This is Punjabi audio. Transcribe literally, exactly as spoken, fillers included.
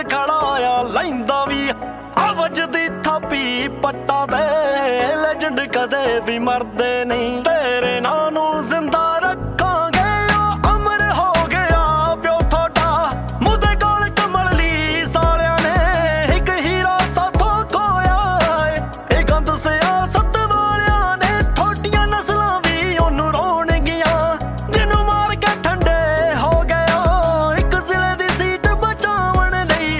ਖੜਾ ਆ ਲੈਂਦਾ ਵੀ ਆਵਾਜ਼ ਦੀ ਥਾਪੀ ਪੱਟਾਂ ਦੇ ਲੈਜੈਂਡ ਕਦੇ ਵੀ ਮਰਦੇ ਨਹੀਂ।